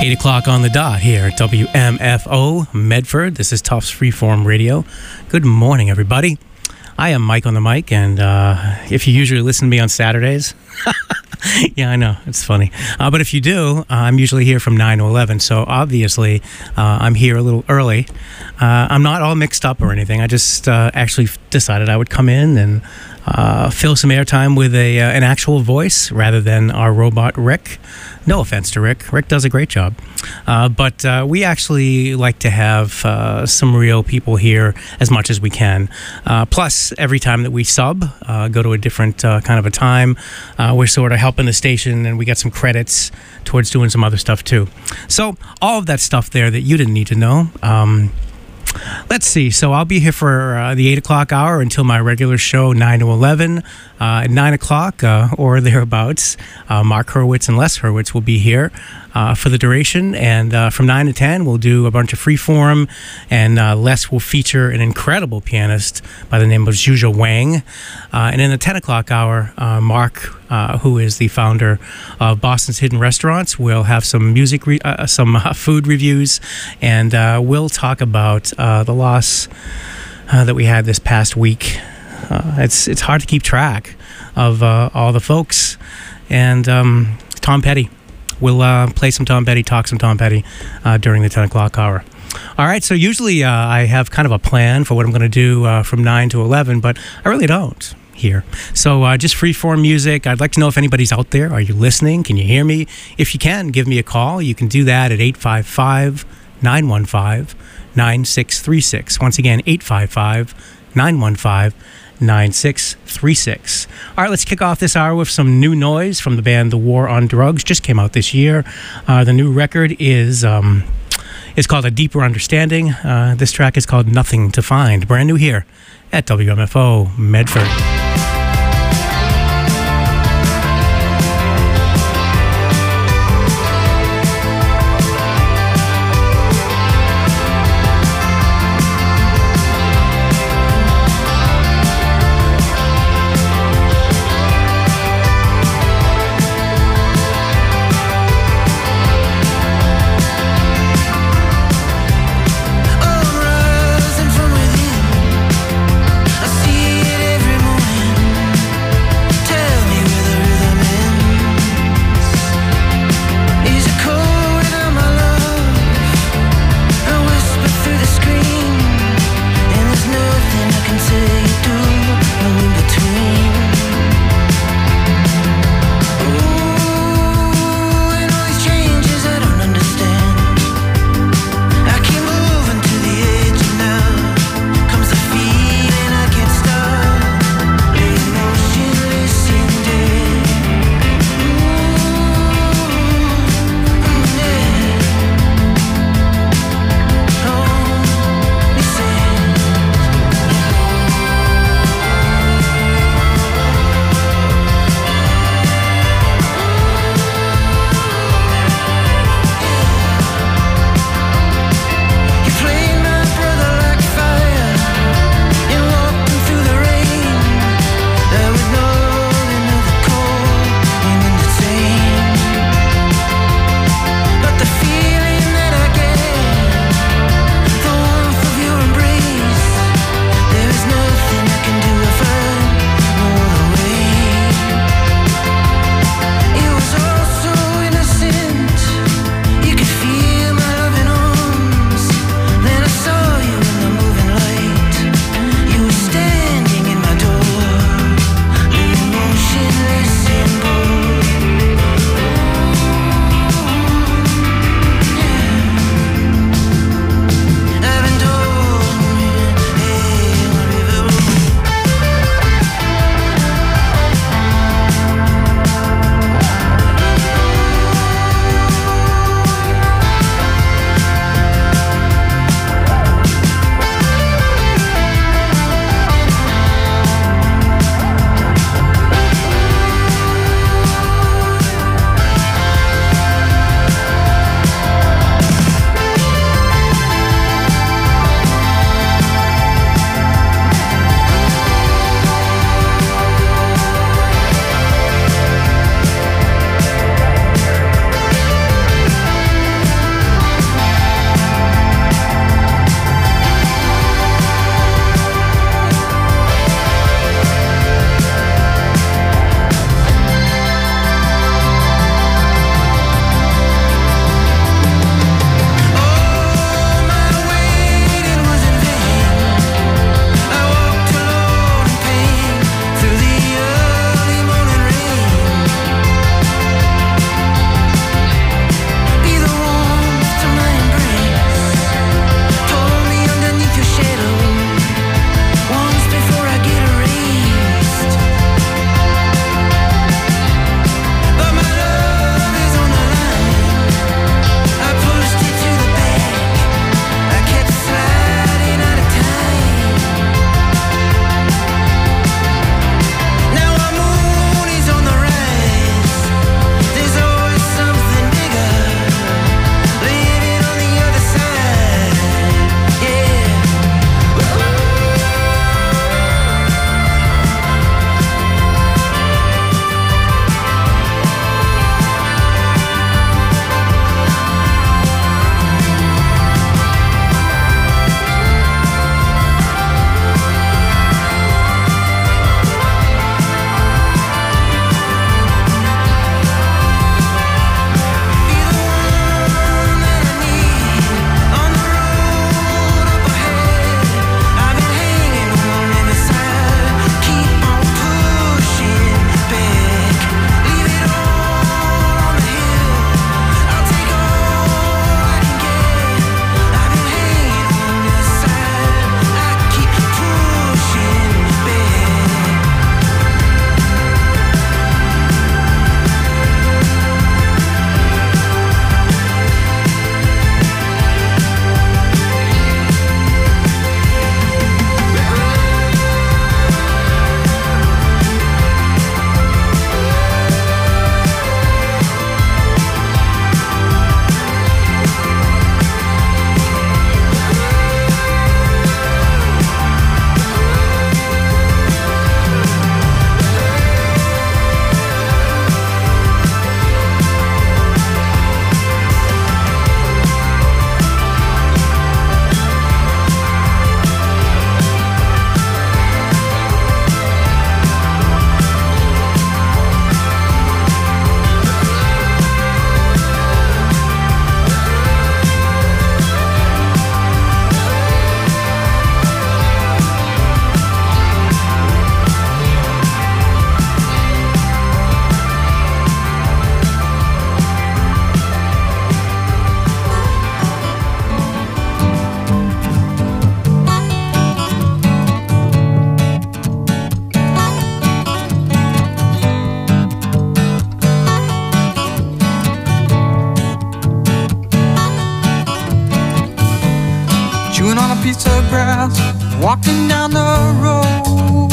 8 o'clock on the dot here at WMFO Medford. This is Tufts Freeform Radio. Good morning, everybody. I am Mike on the mic, and if you usually listen to me on Saturdays, yeah, I know, it's funny. But if you do, I'm usually here from 9 to 11, so obviously I'm here a little early. I'm not all mixed up or anything. I just actually decided I would come in and fill some airtime with an actual voice rather than our robot Rick. No offense to Rick. Rick does a great job. But we actually like to have some real people here as much as we can. Plus, every time that we sub, go to a different kind of a time, we're sort of helping the station, and we get some credits towards doing some other stuff too. So all of that stuff there that you didn't need to know. Let's see. So I'll be here for the 8 o'clock hour until my regular show, 9 to 11. At 9 o'clock or thereabouts, Mark Hurwitz and Les Hurwitz will be here for the duration. And from 9 to 10, we'll do a bunch of freeform. And Les will feature an incredible pianist by the name of Zhuzha Wang. And in the 10 o'clock hour, Mark, who is the founder of Boston's Hidden Restaurants, will have some music, some food reviews, and we'll talk about the loss that we had this past week. It's hard to keep track of all the folks, and Tom Petty. We'll play some Tom Petty, talk some Tom Petty during the 10 o'clock hour. All right, so usually I have kind of a plan for what I'm going to do from 9 to 11, but I really don't here. So just freeform music. I'd like to know if anybody's out there. Are you listening? Can you hear me? If you can, give me a call. You can do that at 855-915-9636. Once again, 855-915-9636. All right, let's kick off this hour with some new noise from the band The War on Drugs. Just came out this year. The new record is called A Deeper Understanding. This track is called Nothing to Find. Brand new here at WMFO Medford. Rising from within, I see it every morning. walking down the road.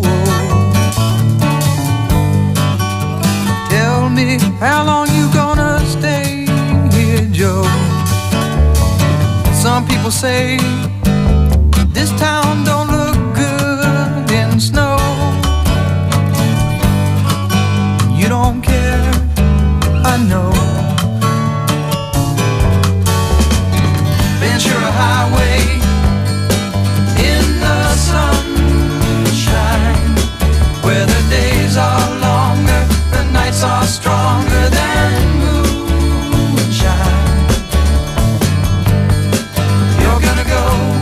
Tell me, how long you gonna stay here, Joe? Some people say this town don't look good in snow. You don't care, I know. Ventura Highway in the sunshine, where the days are longer, the nights are stronger than moonshine. You're gonna go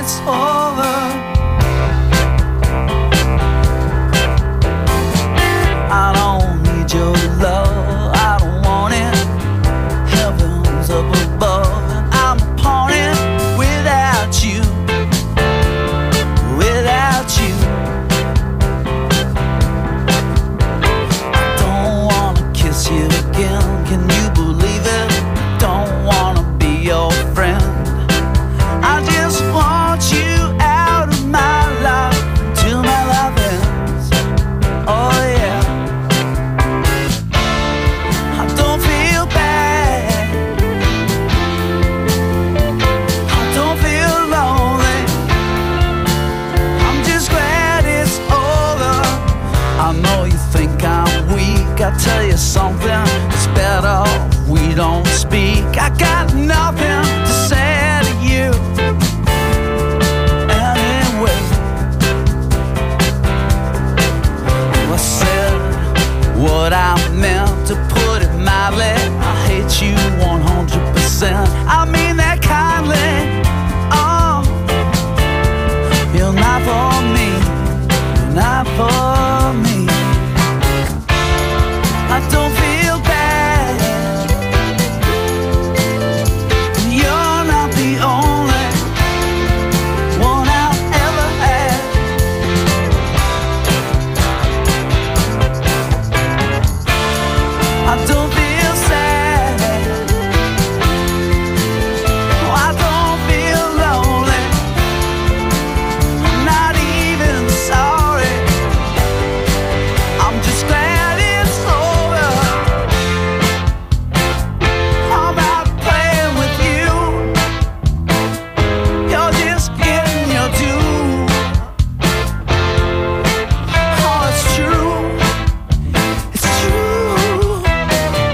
it's over. I don't need your love, I don't want it. Heaven's up above, and I'm upon it without you, without you. I don't wanna kiss you again, can you believe it? Don't wanna be your friend. I just want you out of my life till my life ends. Oh yeah. I don't feel bad, I don't feel lonely. I'm just glad it's over. I know you think I'm weak, I tell you something, it's better we don't speak. I got nothing to say to you anyway. I said what I meant, to put it mildly. I hate you 100%, I mean that kindly. Oh, you're not for me, you're not for me. I don't feel bad, you're not the only one I've ever had. I don't feel sad, I don't feel lonely, I'm not even sorry. I'm just glad it's over. I'm out playing with you, you're just getting your due. Oh, it's true, it's true.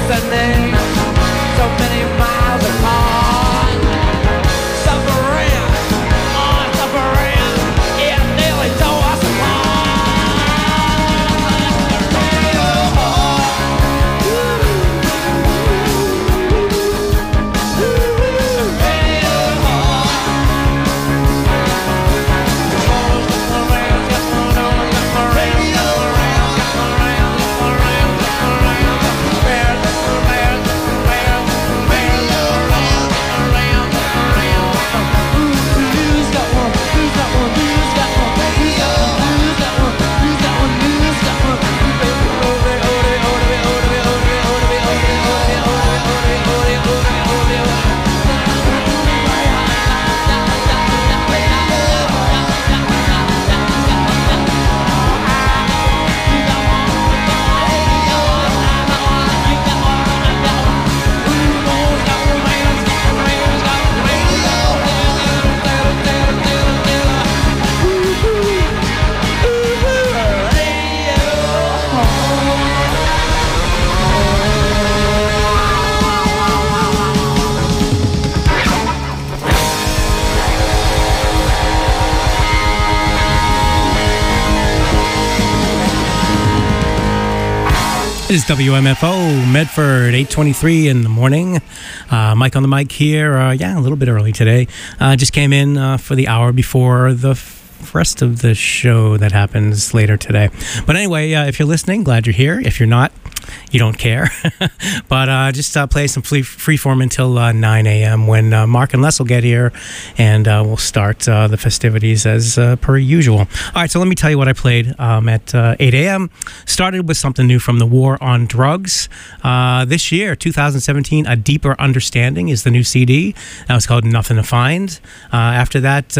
listening. So many miles apart. Suffering, oh suffering, it nearly tore us apart. Radio heart. Radio heart. This is WMFO Medford, 8:23 in the morning. Mike on the mic here. A little bit early today. Just came in for the hour before the rest of the show that happens later today. But anyway, if you're listening, glad you're here. If you're not, you don't care. But just play some freeform until 9 a.m. when Mark and Les will get here, and we'll start the festivities as per usual. All right, so let me tell you what I played at 8 a.m. Started with something new from The War on Drugs. This year, 2017, A Deeper Understanding is the new CD. That was called Nothing to Find. After that,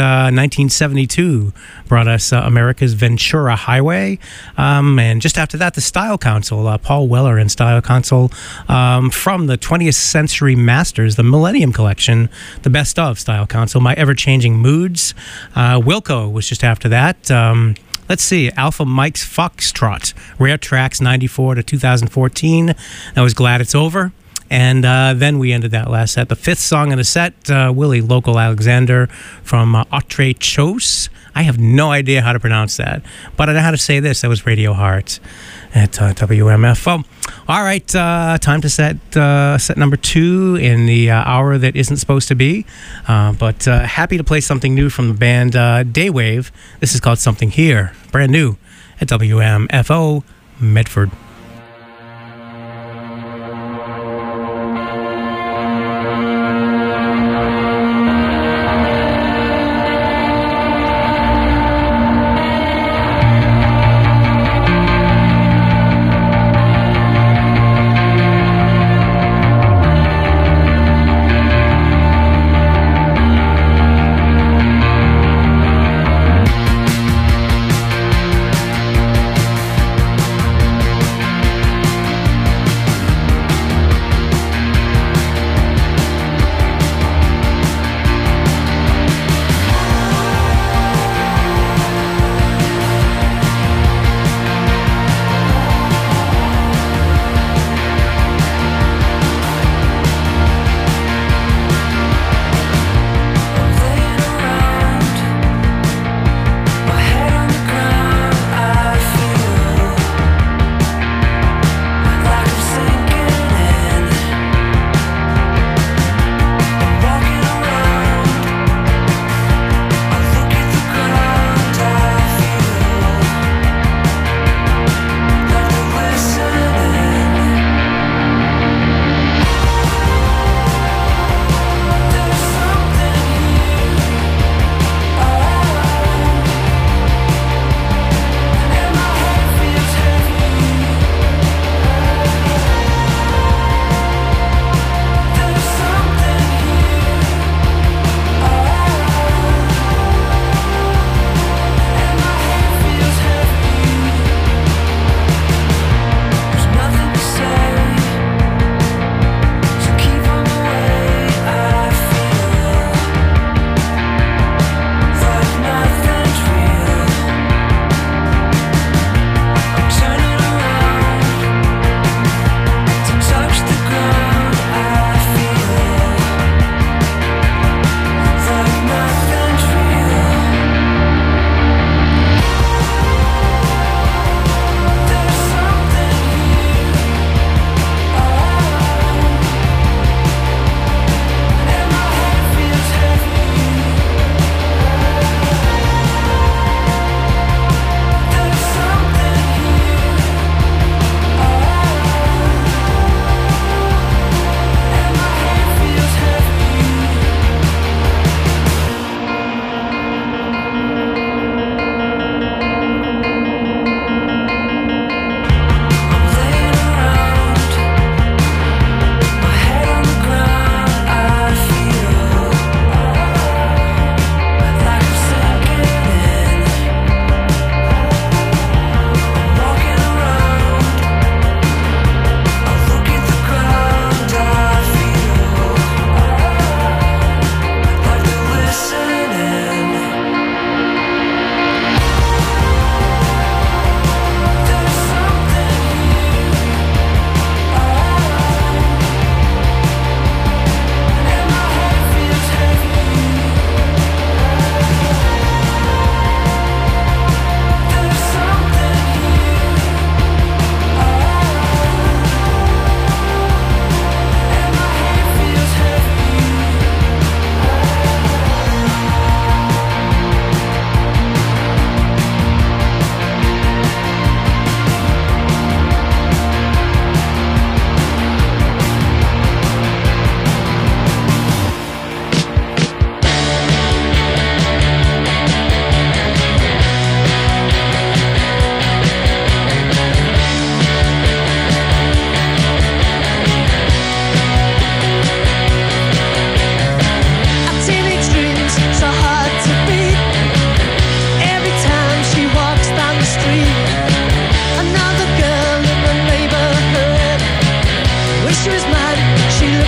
1972 brought us America's Ventura Highway. And just after that, the Style Council, Paul Weller and Style Council from the 20th Century Masters, the Millennium Collection, the best of Style Council, My Ever-Changing Moods. Wilco was just after that. Let's see, Alpha Mike's Foxtrot, Rare Tracks 94 to 2014. I was Glad It's Over. And then we ended that last set. The fifth song in the set, Willie Local Alexander from Autre Chose. I have no idea how to pronounce that, but I know how to say this. That was Radio Heart at WMFO. All right, time to set number 2 in the hour that isn't supposed to be. But happy to play something new from the band Daywave. This is called Something Here, brand new at WMFO Medford.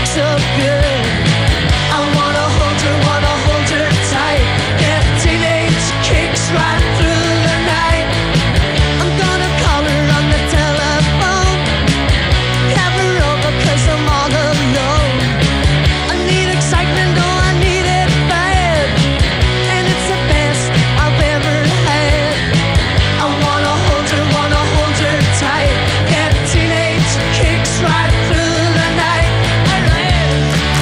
so good. I wanna hold her tight. Get teenage kicks right through the night. I'm gonna call her on the telephone. Have her over 'cause I'm all alone. I need excitement, oh I need it bad. And it's the best I've ever had. I wanna hold her tight. Get teenage kicks right through the night. Alright.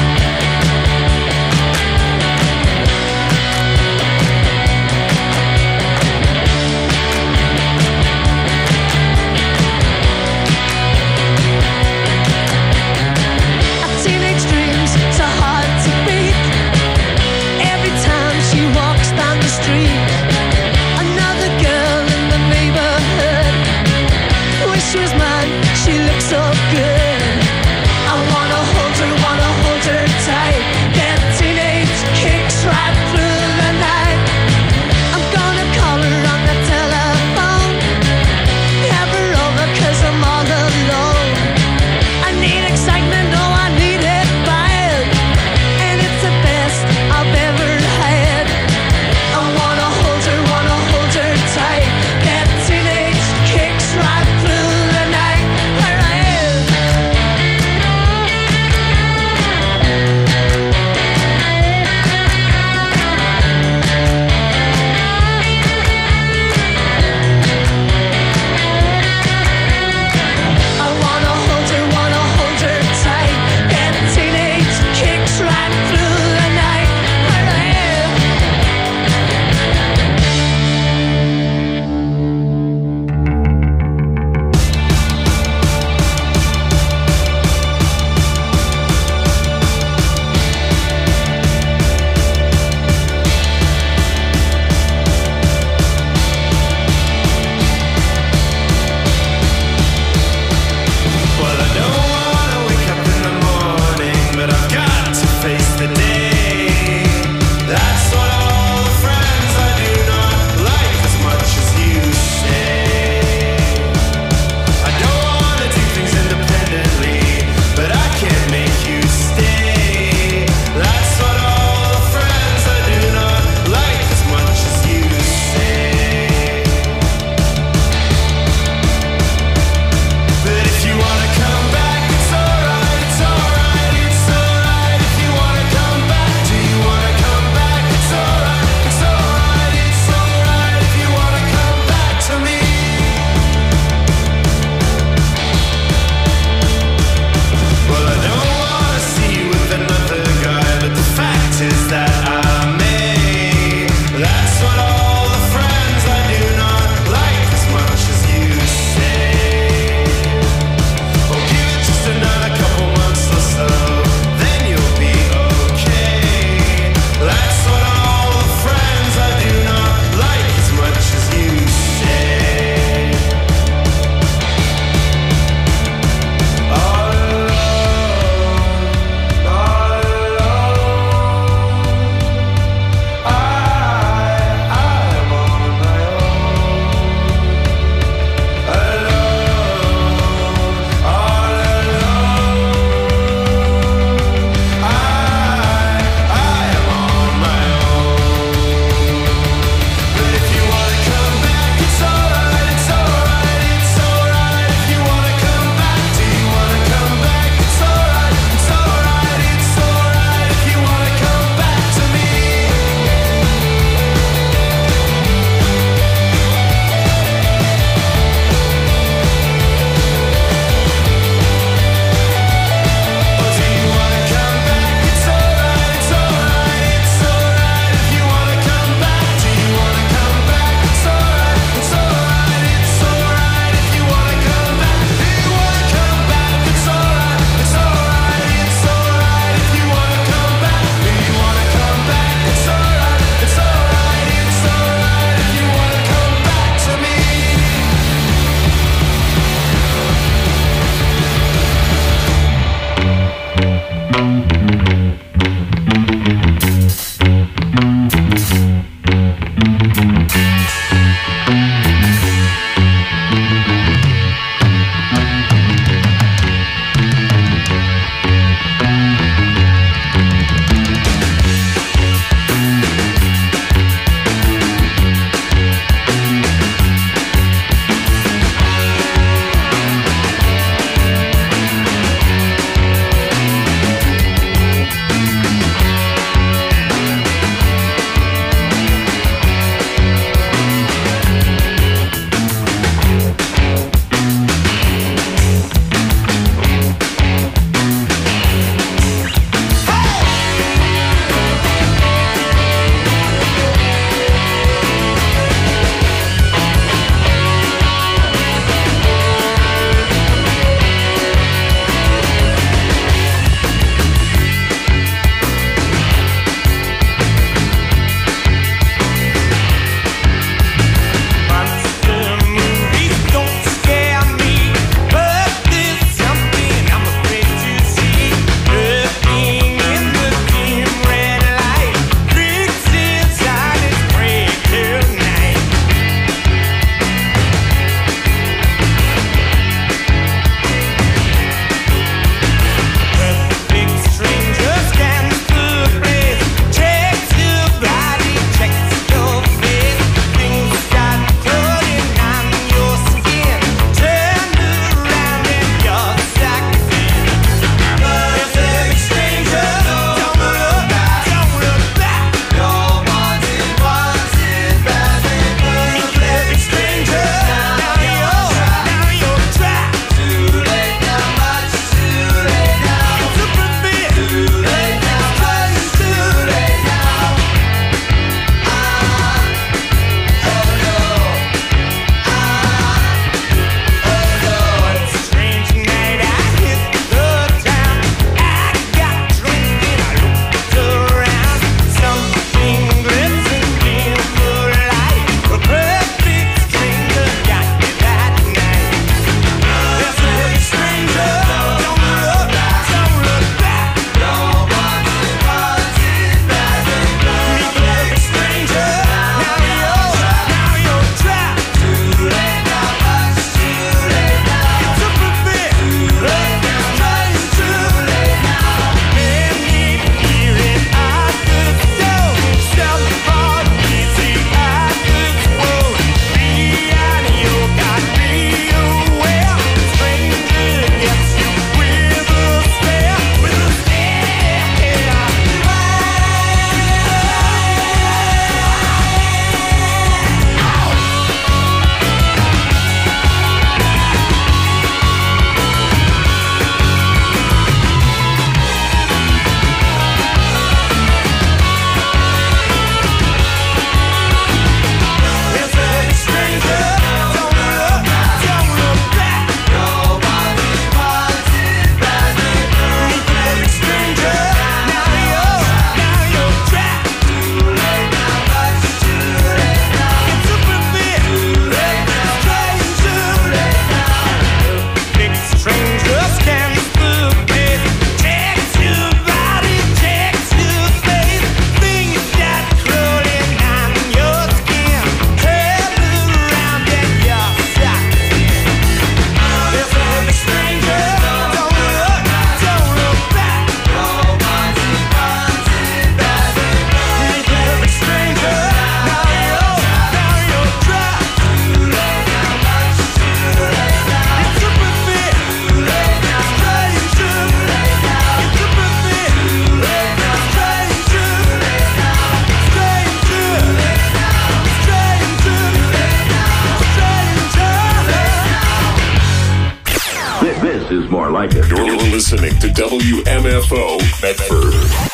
I like it. You're listening to WMFO Medford.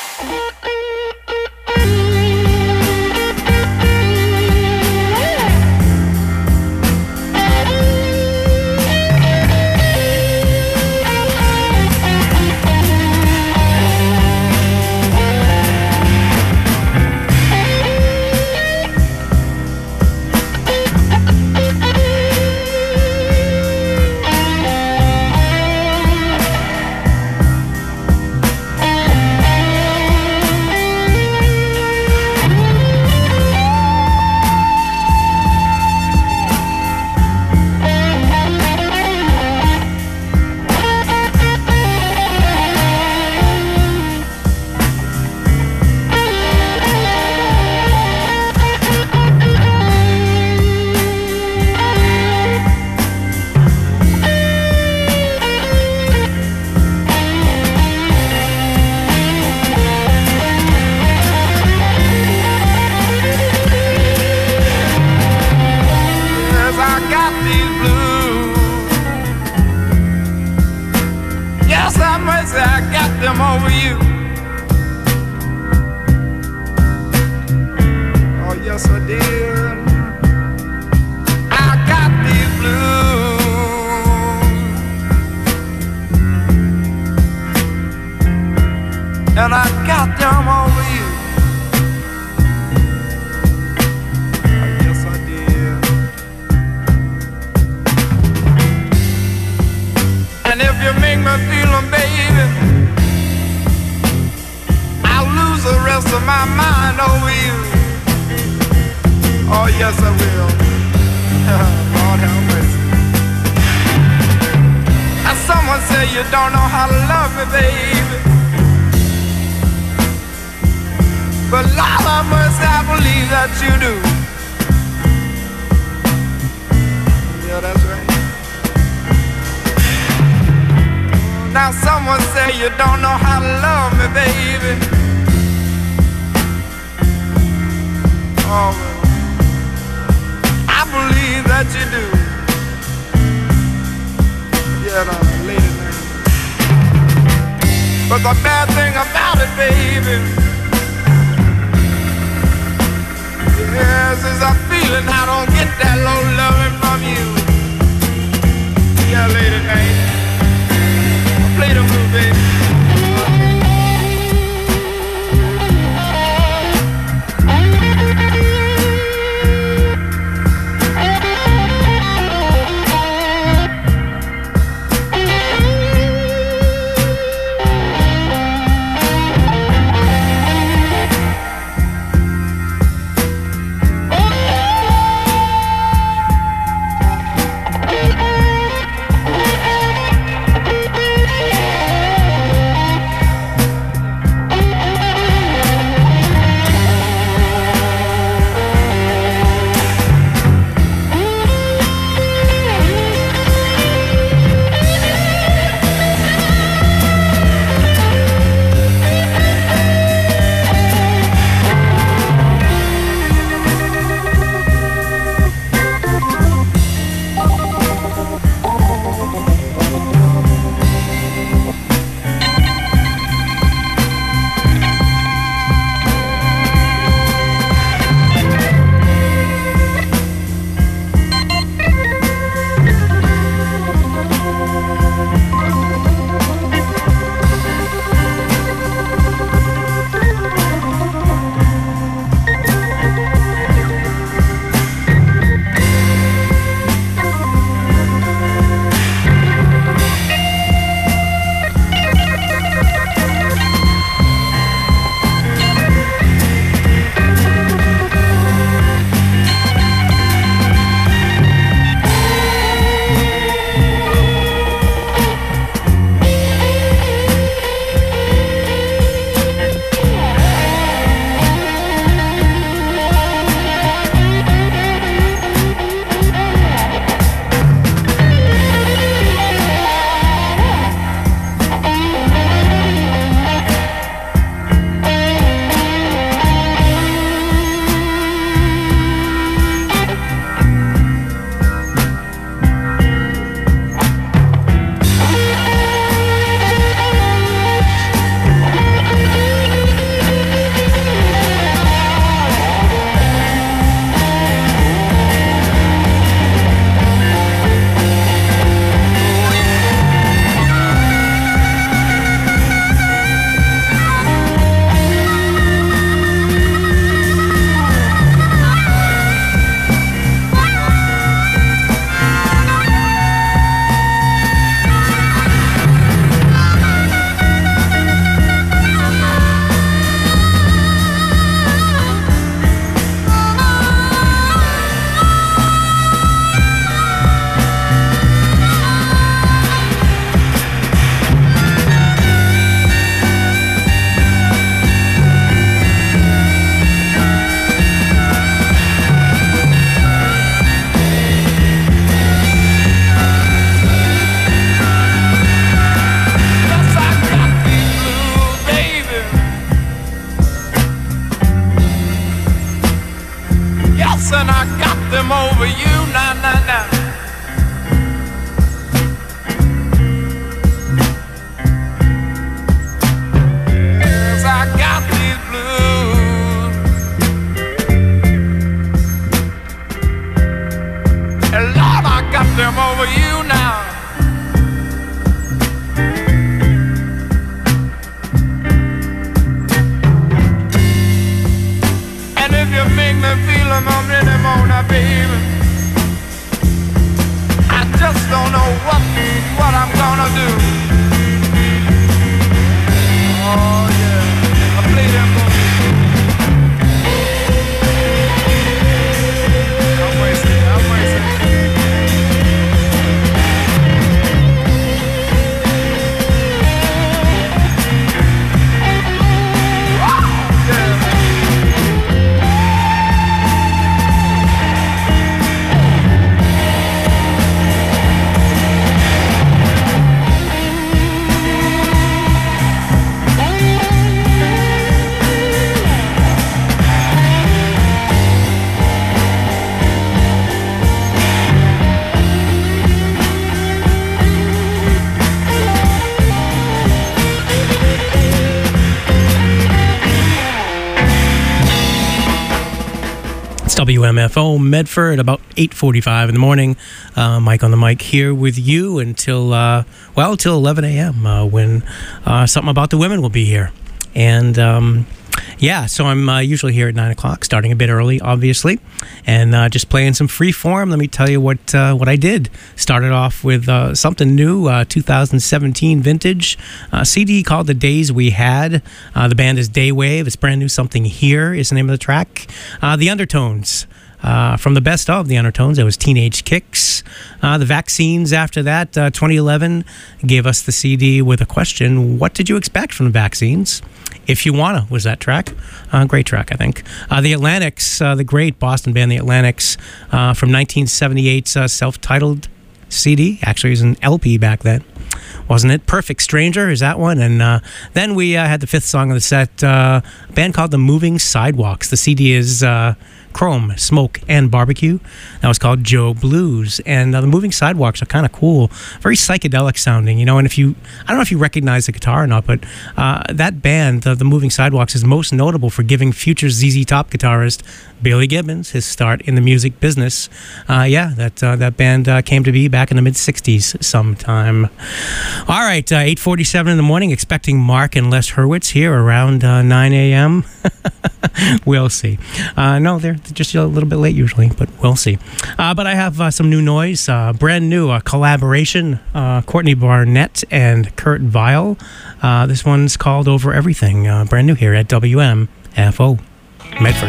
WMFO Medford, about 8:45 in the morning. Mike on the mic here with you until, till 11 a.m. When Something About the Women will be here. And so I'm usually here at 9 o'clock, starting a bit early, obviously, and just playing some free form. Let me tell you what I did. Started off with something new, 2017 vintage CD called The Days We Had. The band is Daywave. It's brand new. Something Here is the name of the track. The Undertones. From the best of the Undertones, it was Teenage Kicks. The Vaccines after that, 2011, gave us the CD with a question: what did you expect from the Vaccines? If You Wanna was that track. Great track, I think. The Atlantics, the great Boston band, The Atlantics, from 1978's self-titled CD. Actually, it was an LP back then, wasn't it? Perfect Stranger is that one. And then we had the fifth song of the set, a band called The Moving Sidewalks. The CD is Chrome, Smoke, and Barbecue. That was called Joe Blues. And the Moving Sidewalks are kind of cool, very psychedelic sounding, you know. And I don't know if you recognize the guitar or not, but that band, the Moving Sidewalks, is most notable for giving future ZZ Top guitarist Billy Gibbons his start in the music business. That band came to be back in the mid-'60s sometime. All right, 8:47 in the morning, expecting Mark and Les Hurwitz here around 9 a.m. We'll see. No, they're just a little bit late usually, but we'll see. But I have some new noise, brand new collaboration, Courtney Barnett and Kurt Vile. This one's called Over Everything, brand new here at WMFO Medford.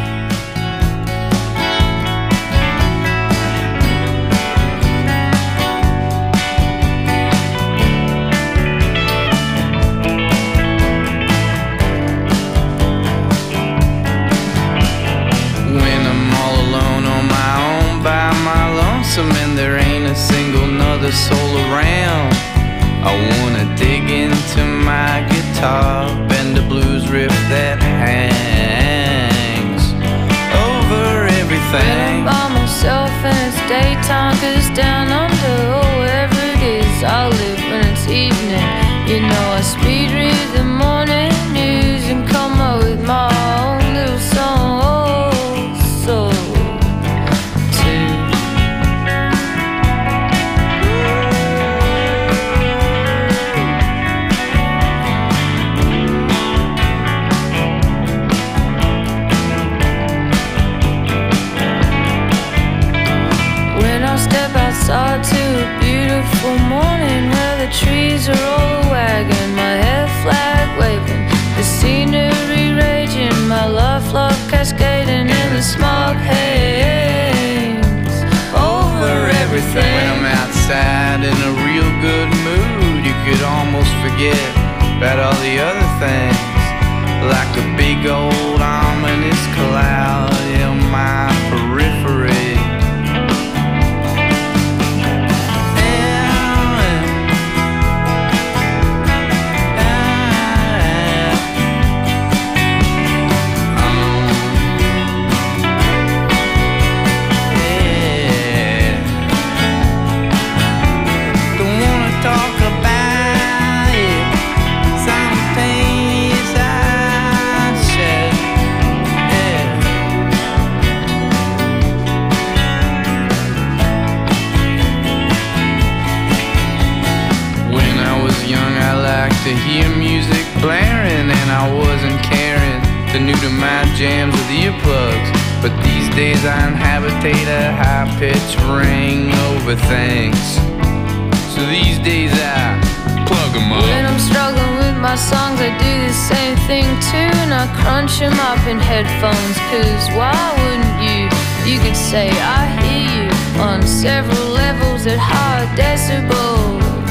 And there ain't a single nother soul around, I wanna dig into my guitar, bend a blues riff that hangs over everything. When I'm by myself and it's daytime, 'cause down under, wherever it is, I live when it's evening. You know I speed read the morning news and come up with my own little song. Outside to a beautiful morning where the trees are all wagging, my hair flag waving, the scenery raging, my love log cascading in the smog haze over everything. When I'm outside in a real good mood, you could almost forget about all the other things, like a big old ominous cloud in my periphery. To hear music blaring and I wasn't caring, the new to my jams with earplugs. But these days I inhabitate a high-pitched ring over things. So these days I plug them up. When I'm struggling with my songs, I do the same thing too, and I crunch them up in headphones, 'cause why wouldn't you? You could say I hear you on several levels at high decibels.